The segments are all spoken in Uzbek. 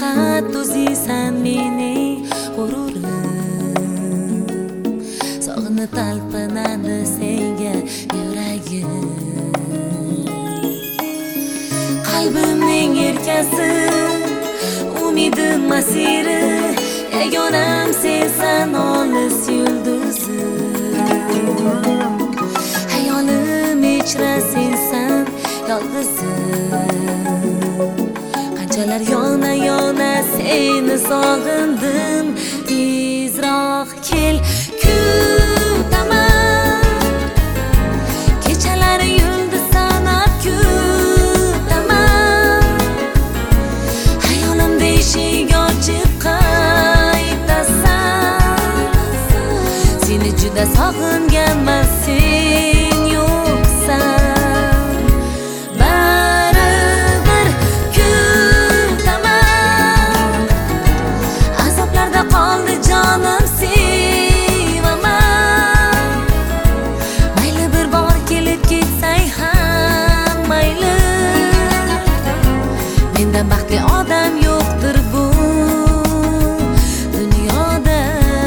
faqat o'zingsan mening g'ururim. Sog'inib talpinadi senga yuragim. Qalbimning erkasi, umidim masiri, yagonam sensan olis yulduzim. Hayolim ichra sensan yolg'izim. Qanchalar yona seni sog'indim. Tezroq kel, kutaman. Kechalari yulduz sanab kutaman. Hayolimda eshik ochib qaytasan. Seni juda sog'inganman, sen yo'qsan. Baribir kutaman. Azoblarda qoldi jonim, sevaman. Mayli bir bor kelib ketsang ham mayli. Mendan baxtli odam yo'qdir bu dunyoda.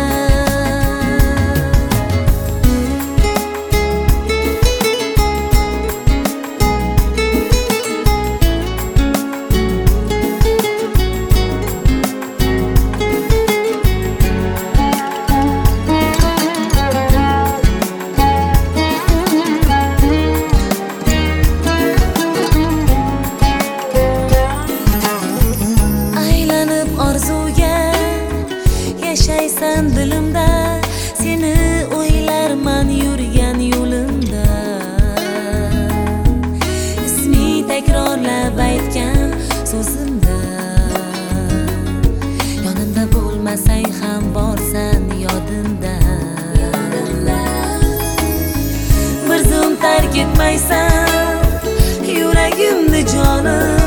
Yashaysan dilimda, seni o'ylarman yurgan yo'limda. Isming takrorlab aytgan so'zimda. Yonimda bo'lmasang ham borsan yodimda. Bir zum tark etmaysan yuragimni jonim.